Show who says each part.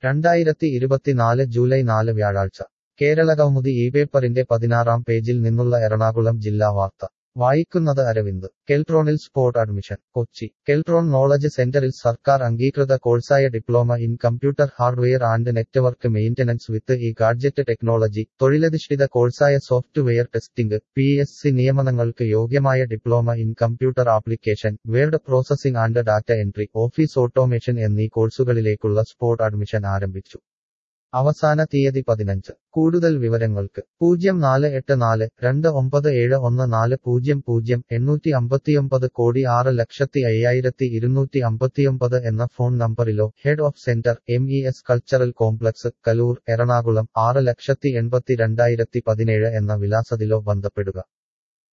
Speaker 1: 2024 July 4 വ്യാഴാഴ്ച കേരളകൗമുദി ഈ പേപ്പറിന്റെ 16-ാം പേജിൽ നിന്നുള്ള എറണാകുളം ജില്ലാ വാർത്ത വായിക്കുന്നത് അരവിന്ദ് കെൽട്രോണിൽ spot admission Kochi Keltron knowledge സെന്ററിൽ സർക്കാർ അംഗീകൃത കോഴ്സായ diploma in computer hardware and network maintenance with e gadget technology തൊഴിലധിഷ്ഠിത കോഴ്സായ സോഫ്റ്റ്വെയർ ടെസ്റ്റിംഗ് PSC നിയമനങ്ങൾക്ക് യോഗ്യമായ diploma in computer application word processing and data entry office automation എന്നീ കോഴ്സുകളിലേക്കുള്ള സ്പോട്ട് അഡ്മിഷൻ ആരംഭിച്ചു അവസാന തീയതി 15 കൂടുതൽ വിവരങ്ങൾക്ക് 0484297140 859 കോടി 6,05,259 എന്ന ഫോൺ നമ്പറിലോ head of centre MES cultural complex Kaloor Ernakulam 6,82,017 എന്ന വിലാസത്തിലോ ബന്ധപ്പെടുക